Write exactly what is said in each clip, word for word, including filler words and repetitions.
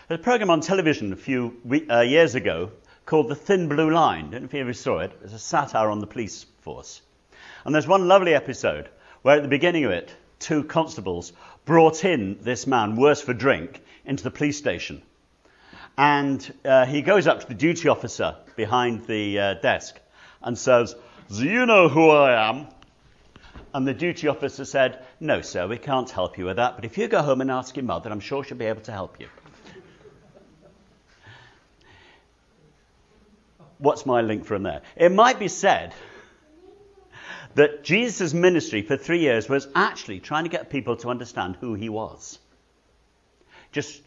There's a program on television a few we- uh, years ago called The Thin Blue Line. I don't know if you ever saw it. It's a satire on the police force. And there's one lovely episode where at the beginning of it, two constables brought in this man, worse for drink, into the police station. And uh, he goes up to the duty officer behind the uh, desk and says, "Do you know who I am?" And the duty officer said, "No, sir, we can't help you with that. But if you go home and ask your mother, I'm sure she'll be able to help you." What's my link from there? It might be said that Jesus' ministry for three years was actually trying to get people to understand who he was. Just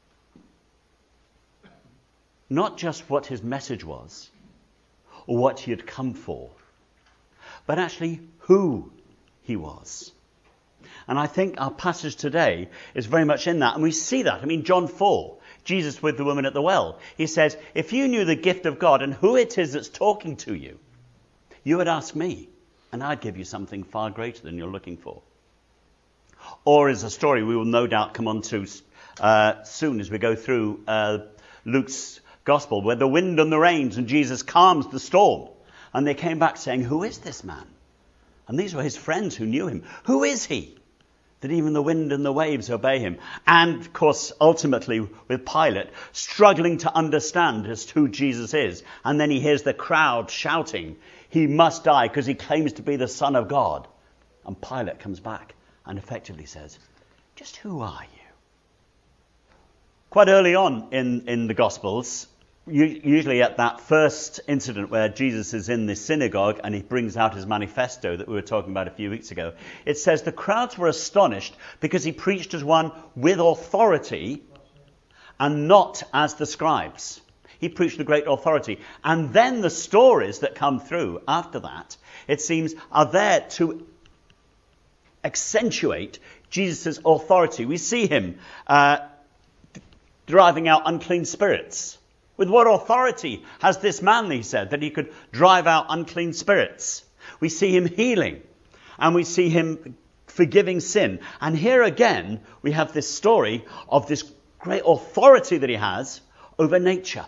not just what his message was or what he had come for, but actually who he was. And I think our passage today is very much in that. And we see that. I mean, John four, Jesus with the woman at the well. He says, if you knew the gift of God and who it is that's talking to you, you would ask me, and I'd give you something far greater than you're looking for. Or is a story we will no doubt come on to uh, soon as we go through uh, Luke's gospel, where the wind and the rains and Jesus calms the storm. And they came back saying, who is this man? And these were his friends who knew him. Who is he that even the wind and the waves obey him? And, of course, ultimately with Pilate struggling to understand as to who Jesus is. And then he hears the crowd shouting, he must die because he claims to be the Son of God. And Pilate comes back and effectively says, just who are you? Quite early on in, in the Gospels, usually at that first incident where Jesus is in the synagogue and he brings out his manifesto that we were talking about a few weeks ago, it says the crowds were astonished because he preached as one with authority and not as the scribes. He preached with great authority. And then the stories that come through after that, it seems, are there to accentuate Jesus' authority. We see him uh, driving out unclean spirits. With what authority has this man, he said, that he could drive out unclean spirits? We see him healing, and we see him forgiving sin. And here again, we have this story of this great authority that he has over nature.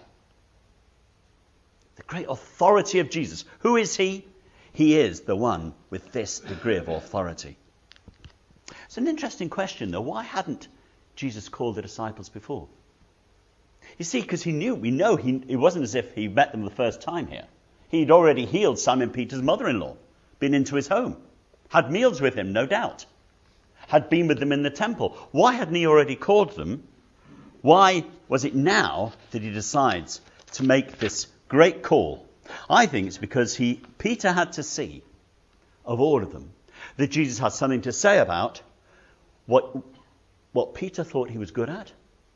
The great authority of Jesus. Who is he? He is the one with this degree of authority. It's an interesting question, though. Why hadn't Jesus called the disciples before? You see, because he knew, we know he, it wasn't as if he met them the first time here. He'd already healed Simon Peter's mother-in-law, been into his home, had meals with him, no doubt, had been with them in the temple. Why hadn't he already called them? Why was it now that he decides to make this great call? I think it's because he, Peter had to see, of all of them, that Jesus had something to say about what, what Peter thought he was good at.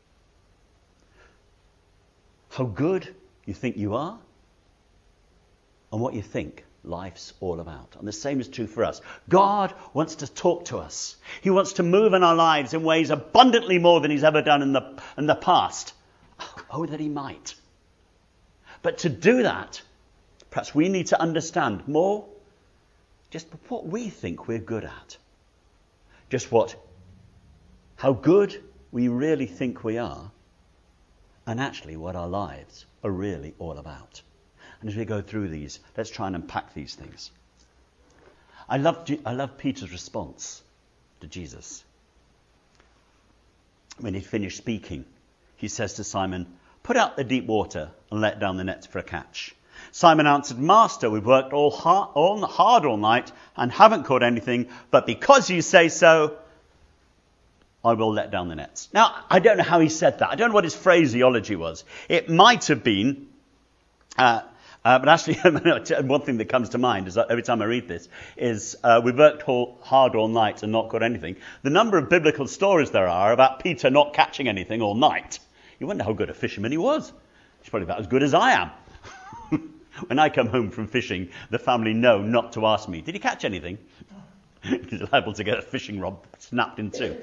How good you think you are, and what you think life's all about. And the same is true for us. God wants to talk to us. He wants to move in our lives in ways abundantly more than he's ever done in the, in the past. Oh, that he might. But to do that, perhaps we need to understand more just what we think we're good at. Just what, how good we really think we are. And actually what our lives are really all about. And as we go through these, let's try and unpack these things. I love, I love Peter's response to Jesus. When he finished speaking, he says to Simon, "Put out the deep water and let down the nets for a catch." Simon answered, "Master, we've worked all hard, all hard all night and haven't caught anything, but because you say so, I will let down the nets." Now, I don't know how he said that. I don't know what his phraseology was. It might have been, uh, uh, but actually, one thing that comes to mind is that every time I read this is uh, we've worked all, hard all night and not caught anything. The number of biblical stories there are about Peter not catching anything all night. You wonder how good a fisherman he was. He's probably about as good as I am. When I come home from fishing, the family know not to ask me, "Did you catch anything?" He's liable to get a fishing rod snapped in two.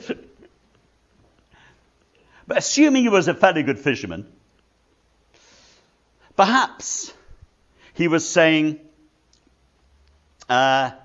But assuming he was a fairly good fisherman, perhaps he was saying, uh,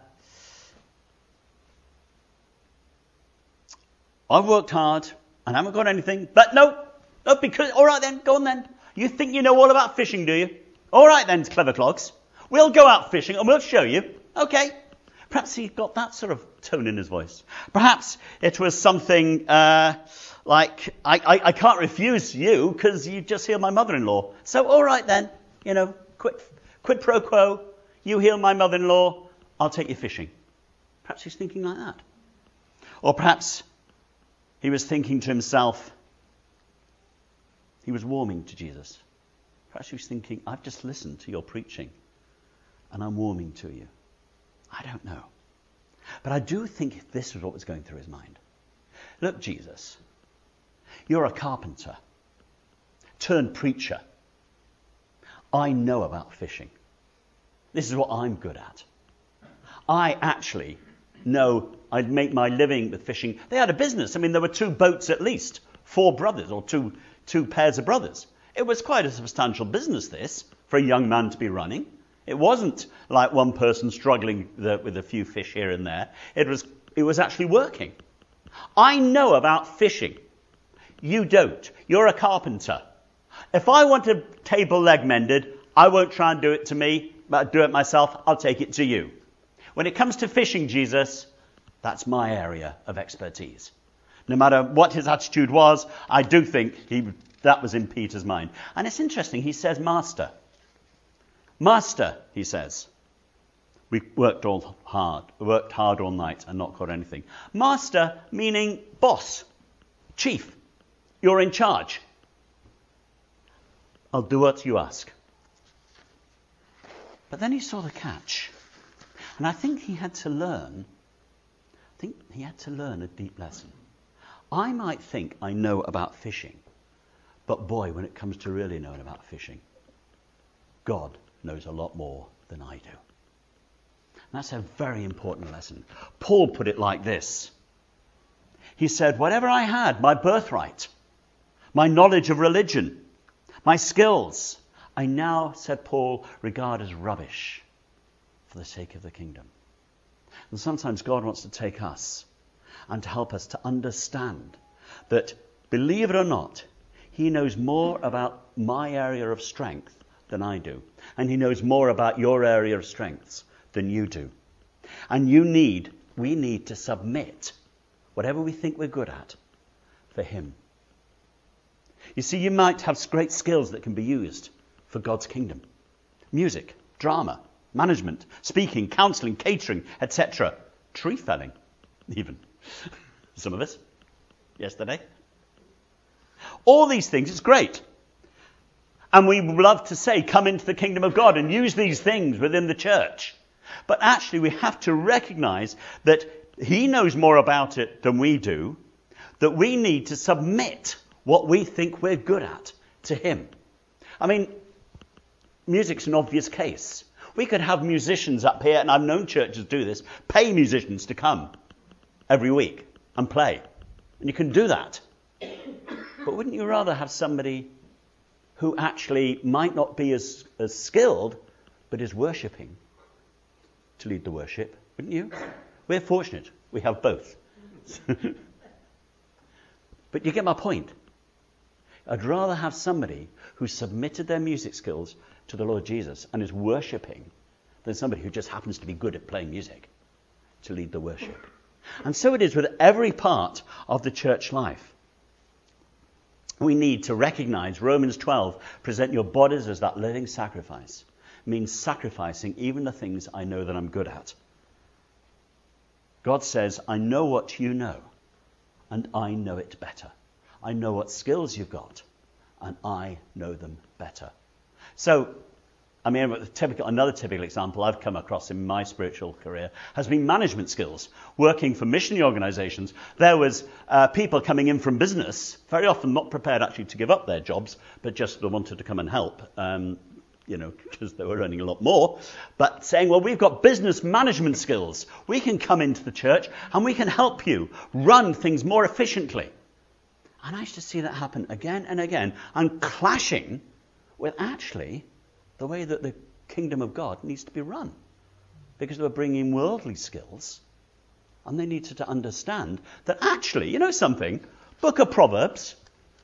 I've worked hard and haven't got anything, but no, Oh, because, all right then, go on then. You think you know all about fishing, do you? All right then, clever clogs. We'll go out fishing and we'll show you. Okay. Perhaps he got that sort of tone in his voice. Perhaps it was something uh, like, I, I, I can't refuse you because you just healed my mother-in-law. So all right then, you know, quid, quid pro quo. You heal my mother-in-law, I'll take you fishing. Perhaps he's thinking like that. Or perhaps he was thinking to himself, he was warming to Jesus. Perhaps he was thinking, I've just listened to your preaching and I'm warming to you. I don't know. But I do think this was what was going through his mind. Look, Jesus, you're a carpenter turned preacher. I know about fishing. This is what I'm good at. I actually know I'd make my living with fishing. They had a business. I mean, there were two boats at least, four brothers or two two pairs of brothers. It was quite a substantial business, this, for a young man to be running. It wasn't like one person struggling the, with a few fish here and there. It was, it was actually working. I know about fishing. You don't. You're a carpenter. If I want a table leg mended, I won't try and do it to me, but do it myself. I'll take it to you. When it comes to fishing, Jesus, that's my area of expertise. No matter what his attitude was, I do think he, that was in Peter's mind. And it's interesting, he says, Master. Master, he says. We worked all hard, worked hard all night and not caught anything. Master, meaning boss, chief. You're in charge. I'll do what you ask. But then he saw the catch. And I think he had to learn, I think he had to learn a deep lesson. I might think I know about fishing, but boy, when it comes to really knowing about fishing, God knows a lot more than I do. And that's a very important lesson. Paul put it like this. He said, whatever I had, my birthright, my knowledge of religion, my skills, I now, said Paul, regard as rubbish for the sake of the kingdom. And sometimes God wants to take us and to help us to understand that, believe it or not, he knows more about my area of strength than I do. And he knows more about your area of strengths than you do. And you need, we need to submit whatever we think we're good at for him. You see, you might have great skills that can be used for God's kingdom. Music, drama, management, speaking, counselling, catering, et cetera. Tree felling, even. Some of us, yesterday. All these things, it's great. And we love to say, come into the kingdom of God and use these things within the church. But actually we have to recognize that he knows more about it than we do, that we need to submit what we think we're good at to him. I mean, music's an obvious case. We could have musicians up here, and I've known churches do this, pay musicians to come every week and play. And you can do that. But wouldn't you rather have somebody who actually might not be as, as skilled, but is worshipping to lead the worship? Wouldn't you? We're fortunate. We have both. But you get my point. I'd rather have somebody who submitted their music skills to the Lord Jesus and is worshipping than somebody who just happens to be good at playing music to lead the worship. And so it is with every part of the church life. We need to recognize Romans twelve, present your bodies as that living sacrifice, means sacrificing even the things I know that I'm good at. God says, I know what you know, and I know it better. I know what skills you've got, and I know them better. So, I mean, a typical, another typical example I've come across in my spiritual career has been management skills. Working for missionary organizations, there was uh, people coming in from business, very often not prepared actually to give up their jobs, but just wanted to come and help, um, you know, because they were earning a lot more, but saying, well, we've got business management skills. We can come into the church and we can help you run things more efficiently. And I used to see that happen again and again, and clashing with actually the way that the kingdom of God needs to be run. Because they were bringing worldly skills, and they needed to understand that actually, you know something, Book of Proverbs,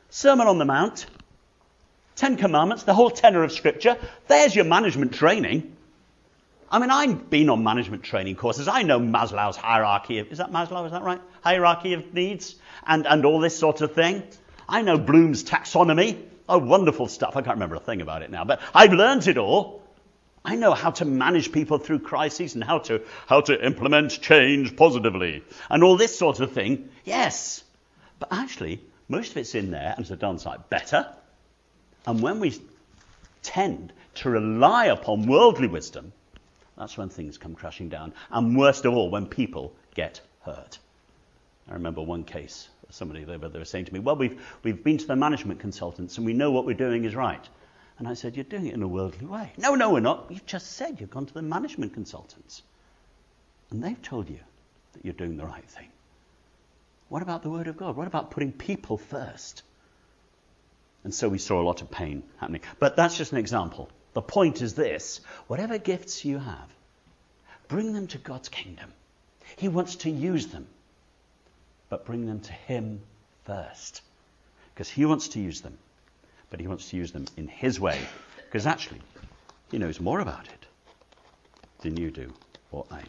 Sermon on the Mount, Ten Commandments, the whole tenor of Scripture. There's your management training. I mean, I've been on management training courses. I know Maslow's hierarchy of, is that Maslow, is that right? Hierarchy of needs and, and all this sort of thing. I know Bloom's taxonomy. Oh, wonderful stuff. I can't remember a thing about it now, but I've learned it all. I know how to manage people through crises and how to, how to implement change positively and all this sort of thing. Yes, but actually, most of it's in there, and it's a darn sight better. And when we tend to rely upon worldly wisdom, that's when things come crashing down. And worst of all, when people get hurt. I remember one case, somebody they were, they were saying to me, well, we've, we've been to the management consultants and we know what we're doing is right. And I said, you're doing it in a worldly way. No, no, we're not. You've just said you've gone to the management consultants. And they've told you that you're doing the right thing. What about the Word of God? What about putting people first? And so we saw a lot of pain happening. But that's just an example. The point is this: whatever gifts you have, bring them to God's kingdom. He wants to use them. But bring them to Him first. Because He wants to use them. But He wants to use them in His way. Because actually, He knows more about it than you do or I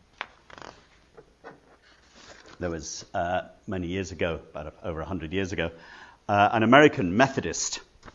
do. There was, uh, many years ago, about over one hundred years ago, uh, an American Methodist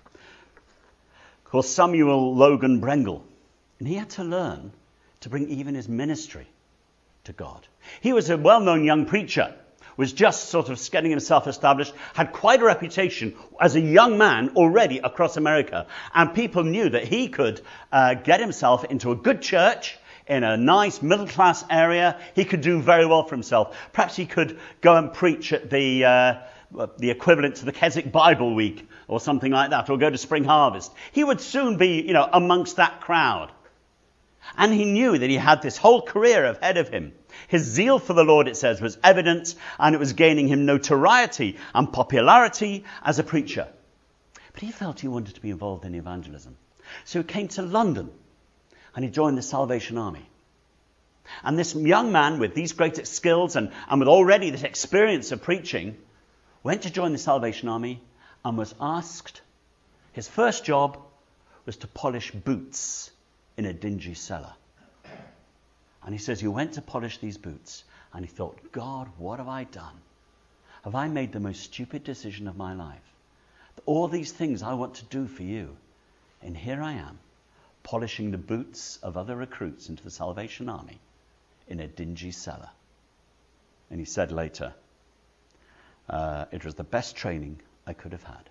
called Samuel Logan Brengle. And he had to learn to bring even his ministry to God. He was a well-known young preacher, was just sort of getting himself established, had quite a reputation as a young man already across America. And people knew that he could uh, get himself into a good church in a nice middle-class area. He could do very well for himself. Perhaps he could go and preach at the uh, the equivalent to the Keswick Bible Week or something like that, or go to Spring Harvest. He would soon be, you know, amongst that crowd. And he knew that he had this whole career ahead of him. His zeal for the Lord, it says, was evident, and it was gaining him notoriety and popularity as a preacher. But he felt he wanted to be involved in evangelism. So he came to London, and he joined the Salvation Army. And this young man with these great skills and, and with already this experience of preaching went to join the Salvation Army and was asked, his first job was to polish boots in a dingy cellar. And he says he went to polish these boots and he thought, God, what have I done? Have I made the most stupid decision of my life? All these things I want to do for you. And here I am, polishing the boots of other recruits into the Salvation Army in a dingy cellar. And he said later, uh, it was the best training I could have had.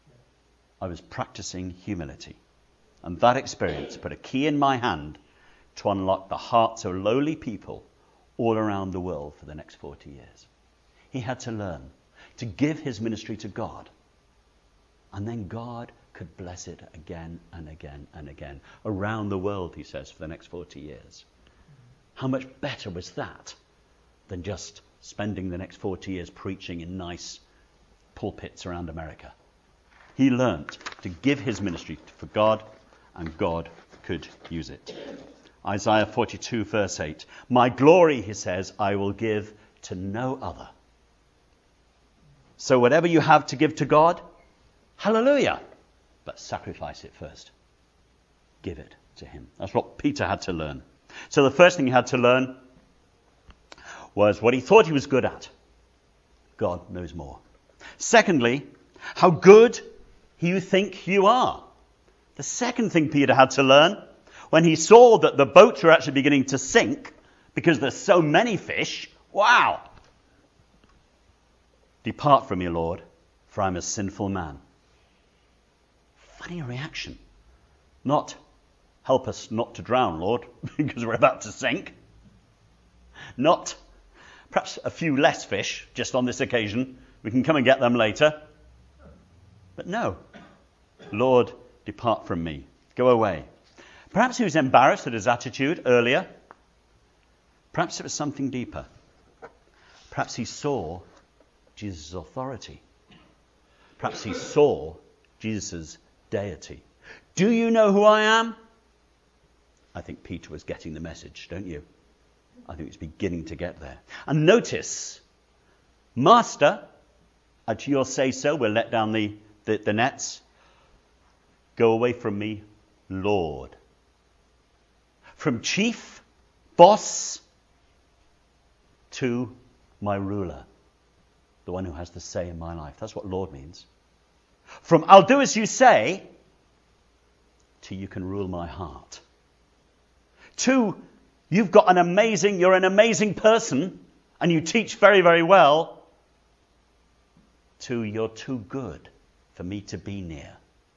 I was practicing humility. And that experience put a key in my hand to unlock the hearts of lowly people all around the world for the next forty years. He had to learn to give his ministry to God. And then God could bless it again and again and again. Around the world, he says, for the next forty years. How much better was that than just spending the next forty years preaching in nice pulpits around America? He learnt to give his ministry for God, and God could use it. Isaiah forty-two, verse eight. My glory, he says, I will give to no other. So whatever you have to give to God, hallelujah. But sacrifice it first. Give it to him. That's what Peter had to learn. So the first thing he had to learn was what he thought he was good at. God knows more. Secondly, how good you think you are. The second thing Peter had to learn, when he saw that the boats were actually beginning to sink because there's so many fish, wow! Depart from me, Lord, for I'm a sinful man. Funny reaction. Not, help us not to drown, Lord, because we're about to sink. Not, perhaps a few less fish, just on this occasion. We can come and get them later. But no. Lord, depart from me. Go away. Perhaps he was embarrassed at his attitude earlier. Perhaps it was something deeper. Perhaps he saw Jesus' authority. Perhaps he saw Jesus' deity. Do you know who I am? I think Peter was getting the message, don't you? I think he's beginning to get there. And notice, Master, At your say so, we'll let down the, the, the nets. Go away from me, Lord. From chief, boss, to my ruler, the one who has the say in my life. That's what Lord means. From I'll do as you say, to you can rule my heart. To you've got an amazing, you're an amazing person, and you teach very, very well, to you're too good for me to be near.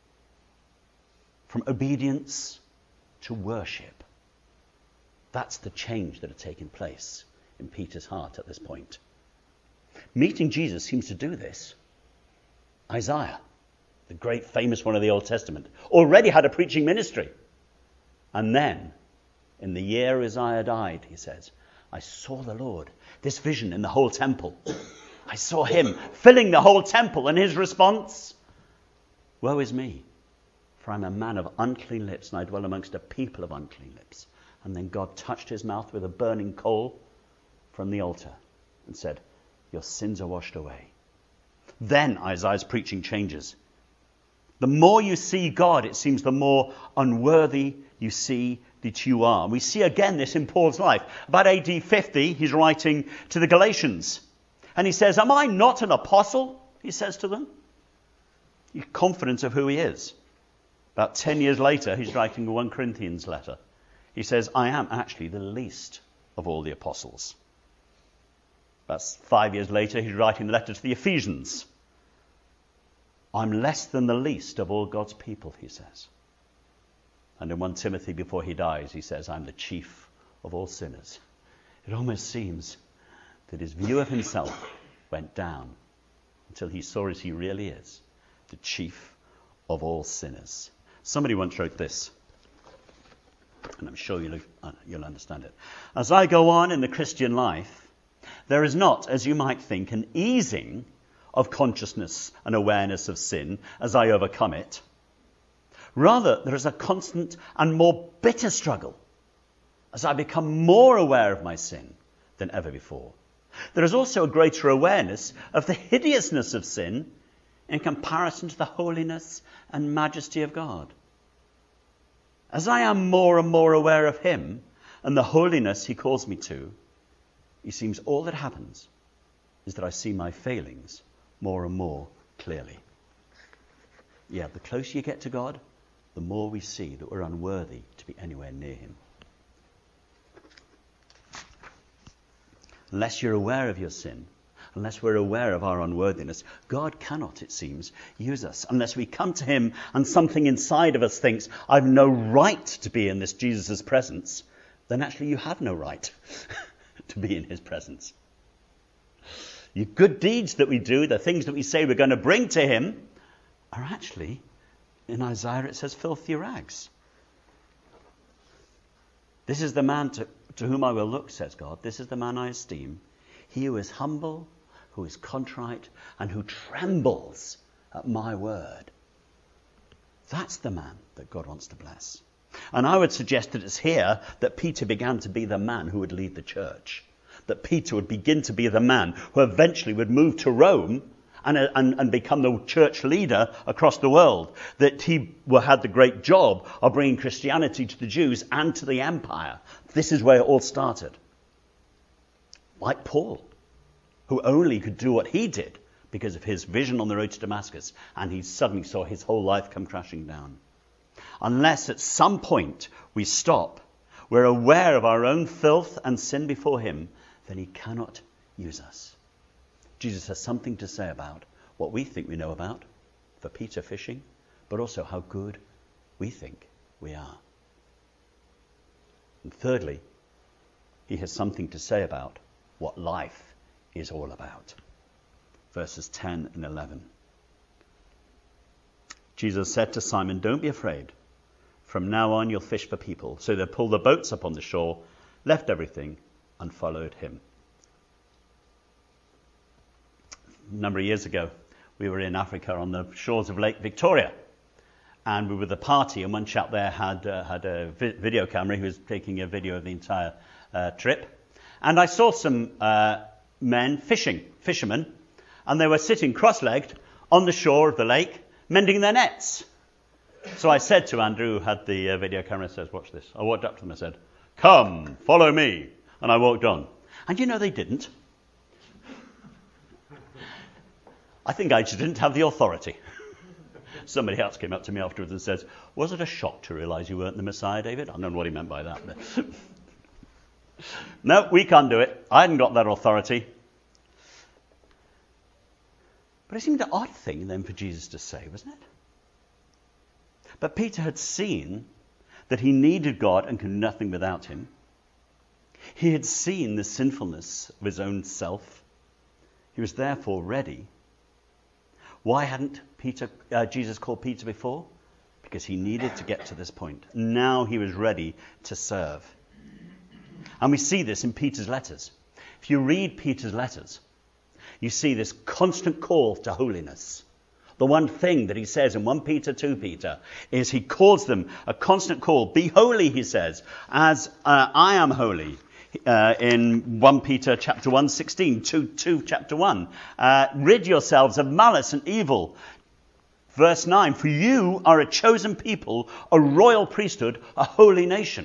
From obedience to worship. That's the change that had taken place in Peter's heart at this point. Meeting Jesus seems to do this. Isaiah, the great famous one of the Old Testament, already had a preaching ministry. And then, in the year Isaiah died, he says, I saw the Lord, this vision in the whole temple. I saw him filling the whole temple, and his response, woe is me, for I'm a man of unclean lips, and I dwell amongst a people of unclean lips. And then God touched his mouth with a burning coal from the altar and said, your sins are washed away. Then Isaiah's preaching changes. The more you see God, it seems the more unworthy you see that you are. We see again this in Paul's life. About A D fifty, he's writing to the Galatians. And he says, am I not an apostle? He says to them. He's confident of who he is. About ten years later, he's writing a First Corinthians letter. He says, I am actually the least of all the apostles. About five years later, he's writing the letter to the Ephesians. I'm less than the least of all God's people, he says. And in First Timothy, before he dies, he says, I'm the chief of all sinners. It almost seems that his view of himself went down until he saw as he really is, the chief of all sinners. Somebody once wrote this, and I'm sure you'll, you'll understand it. As I go on in the Christian life, there is not, as you might think, an easing of consciousness and awareness of sin as I overcome it. Rather, there is a constant and more bitter struggle as I become more aware of my sin than ever before. There is also a greater awareness of the hideousness of sin in comparison to the holiness and majesty of God. As I am more and more aware of him and the holiness he calls me to, it seems all that happens is that I see my failings more and more clearly. Yeah, the closer you get to God, the more we see that we're unworthy to be anywhere near him. Unless you're aware of your sin, unless we're aware of our unworthiness, God cannot, it seems, use us. Unless we come to him and something inside of us thinks, I've no right to be in this Jesus' presence, then actually you have no right to be in his presence. The good deeds that we do, the things that we say we're going to bring to him, are actually, in Isaiah it says, filthy rags. This is the man to, to whom I will look, says God. This is the man I esteem. He who is humble, who is contrite, and who trembles at my word. That's the man that God wants to bless. And I would suggest that it's here that Peter began to be the man who would lead the church. That Peter would begin to be the man who eventually would move to Rome and, and, and become the church leader across the world. That he had the great job of bringing Christianity to the Jews and to the empire. This is where it all started. Like Paul, who only could do what he did because of his vision on the road to Damascus, and he suddenly saw his whole life come crashing down. Unless at some point we stop, we're aware of our own filth and sin before him, then he cannot use us. Jesus has something to say about what we think we know about, for Peter fishing, but also how good we think we are. And thirdly, he has something to say about what life is all about. Verses ten and eleven. Jesus said to Simon, don't be afraid. From now on you'll fish for people. So they pulled the boats up on the shore, left everything, and followed him. A number of years ago, we were in Africa on the shores of Lake Victoria. And we were with a party, and one chap there had uh, had a vi- video camera. He was taking a video of the entire uh, trip. And I saw some uh, men fishing, fishermen, and they were sitting cross-legged on the shore of the lake, mending their nets. So I said to Andrew, who had the uh, video camera, says, watch this. I walked up to them and said, come, follow me. And I walked on. And you know they didn't. I think I just didn't have the authority. Somebody else came up to me afterwards and says, was it a shock to realise you weren't the Messiah, David? I don't know what he meant by that. But no, we can't do it. I hadn't got that authority. But it seemed an odd thing then for Jesus to say, wasn't it? But Peter had seen that he needed God and could do nothing without him. He had seen the sinfulness of his own self. He was therefore ready. Why hadn't Peter, uh, Jesus called Peter before? Because he needed to get to this point. Now he was ready to serve. And we see this in Peter's letters. If you read Peter's letters, you see this constant call to holiness. The one thing that he says in First Peter, Second Peter, is he calls them a constant call. Be holy, he says, as uh, I am holy. Uh, in First Peter chapter one, sixteen, two, two chapter one. Uh, rid yourselves of malice and evil. Verse nine, for you are a chosen people, a royal priesthood, a holy nation,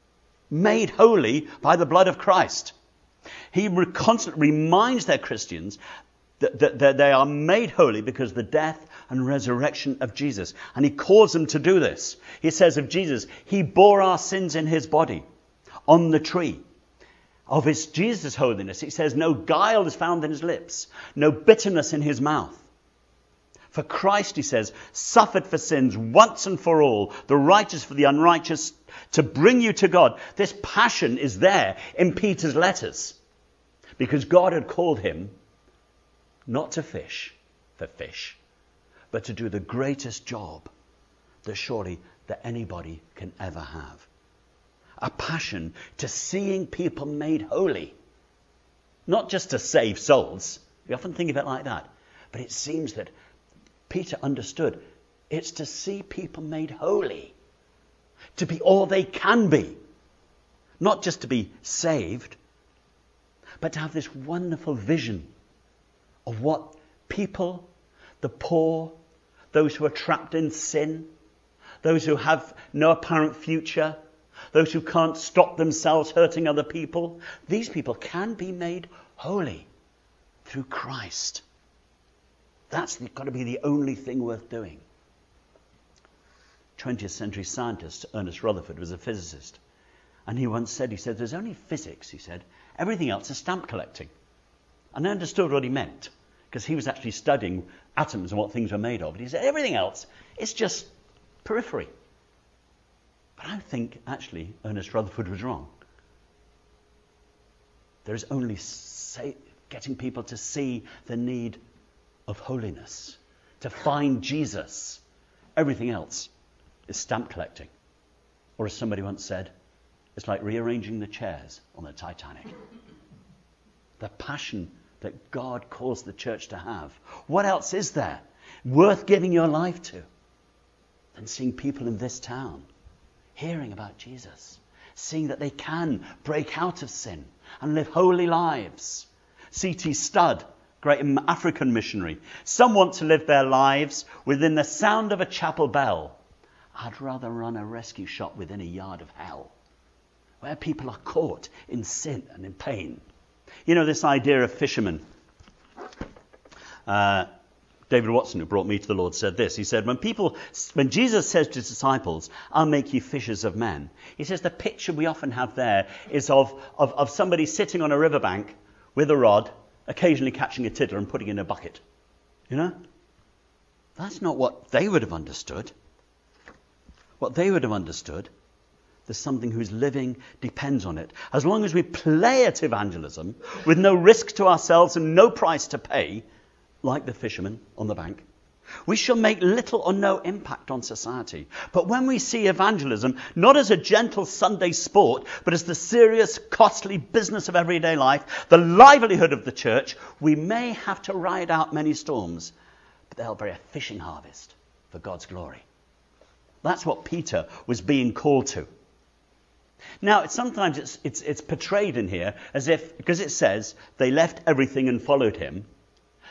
made holy by the blood of Christ. He re- constantly reminds their Christians that, that, that they are made holy because of the death and resurrection of Jesus. And he calls them to do this. He says of Jesus, he bore our sins in his body on the tree. Of his Jesus' holiness, he says, no guile is found in his lips, no bitterness in his mouth. For Christ, he says, suffered for sins once and for all, the righteous for the unrighteous, to bring you to God. This passion is there in Peter's letters, because God had called him not to fish for fish, but to do the greatest job that surely that anybody can ever have. A passion to seeing people made holy. Not just to save souls. We often think of it like that. But it seems that Peter understood it's to see people made holy. To be all they can be. Not just to be saved, but to have this wonderful vision of what people, the poor, those who are trapped in sin, those who have no apparent future, those who can't stop themselves hurting other people, these people can be made holy through Christ. That's got to be the only thing worth doing. twentieth century scientist Ernest Rutherford was a physicist. And he once said, he said, there's only physics, he said. Everything else is stamp collecting. And I understood what he meant, because he was actually studying atoms and what things were made of. And he said, everything else is just periphery. But I think, actually, Ernest Rutherford was wrong. There is only say, getting people to see the need of holiness, to find Jesus. Everything else is stamp collecting. Or as somebody once said, it's like rearranging the chairs on the Titanic. The passion that God calls the church to have. What else is there worth giving your life to than seeing people in this town hearing about Jesus, seeing that they can break out of sin and live holy lives? C T Studd, great African missionary. Some want to live their lives within the sound of a chapel bell. I'd rather run a rescue shop within a yard of hell, where people are caught in sin and in pain. You know, this idea of fishermen. Uh, David Watson, who brought me to the Lord, said this. He said, when people, when Jesus says to his disciples, I'll make you fishers of men, he says the picture we often have there is of, of, of somebody sitting on a riverbank with a rod, occasionally catching a tiddler and putting it in a bucket. You know? That's not what they would have understood. What they would have understood, there's something whose living depends on it. As long as we play at evangelism with no risk to ourselves and no price to pay, like the fisherman on the bank, we shall make little or no impact on society. But when we see evangelism not as a gentle Sunday sport, but as the serious, costly business of everyday life, the livelihood of the church, we may have to ride out many storms, but they'll bring a fishing harvest for God's glory. That's what Peter was being called to. Now, it's, sometimes it's, it's, it's portrayed in here as if, because it says they left everything and followed him,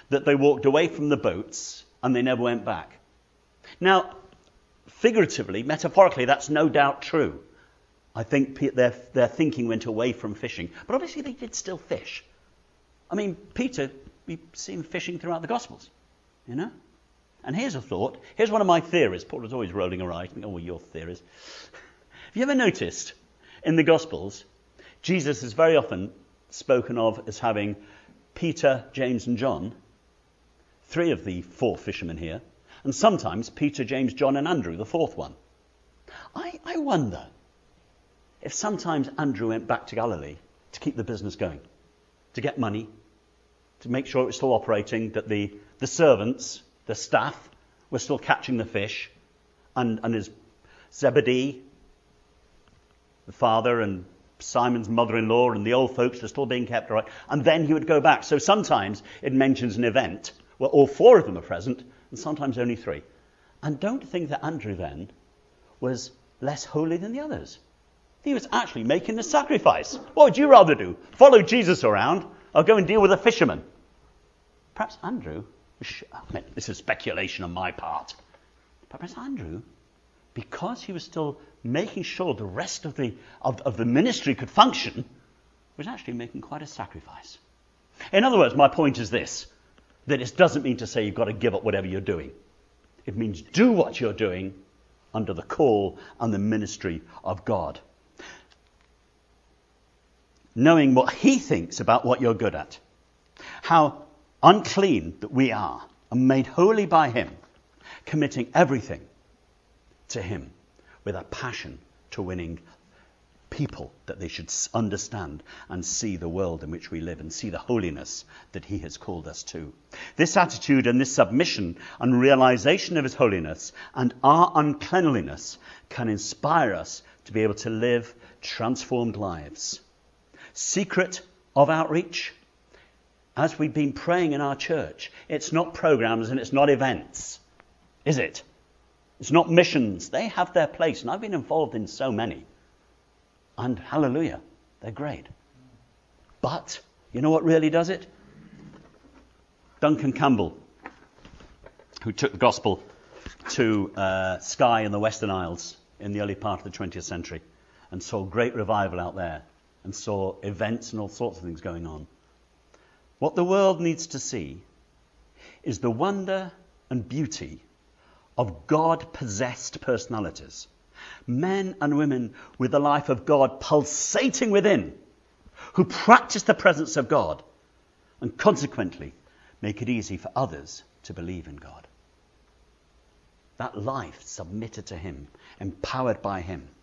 that they walked away from the boats and they never went back. Now, figuratively, metaphorically, that's no doubt true. I think their, their thinking went away from fishing. But obviously they did still fish. I mean, Peter, we see him fishing throughout the Gospels, you know? And here's a thought. Here's one of my theories. Paul is always rolling her eyes. Oh, well, your theories. Have you ever noticed in the Gospels, Jesus is very often spoken of as having Peter, James and John, three of the four fishermen here, and sometimes Peter, James, John and Andrew, the fourth one. I, I wonder if sometimes Andrew went back to Galilee to keep the business going, to get money, to make sure it was still operating, that the, the servants, the staff, were still catching the fish, and, and his Zebedee, the father, and Simon's mother-in-law, and the old folks were still being kept, right? And then he would go back. So sometimes it mentions an event where all four of them are present, and sometimes only three. And don't think that Andrew then was less holy than the others. He was actually making the sacrifice. What would you rather do? Follow Jesus around or go and deal with a fisherman? Perhaps Andrew, I mean, this is speculation on my part, but perhaps Andrew, because he was still making sure the rest of the, of, of the ministry could function, was actually making quite a sacrifice. In other words, my point is this, that it doesn't mean to say you've got to give up whatever you're doing. It means do what you're doing under the call and the ministry of God. Knowing what he thinks about what you're good at. How unclean that we are and made holy by him. Committing everything to him with a passion to winning people that they should understand and see the world in which we live and see the holiness that he has called us to. This attitude and this submission and realization of his holiness and our uncleanliness can inspire us to be able to live transformed lives. Secret of outreach, as we've been praying in our church, it's not programs and it's not events, is it? It's not missions. They have their place, and I've been involved in so many. And hallelujah, they're great. But, you know what really does it? Duncan Campbell, who took the gospel to uh, Skye in the Western Isles in the early part of the twentieth century and saw great revival out there and saw events and all sorts of things going on. What the world needs to see is the wonder and beauty of God-possessed personalities. Men and women with the life of God pulsating within, who practice the presence of God and consequently make it easy for others to believe in God. That life submitted to him, empowered by him.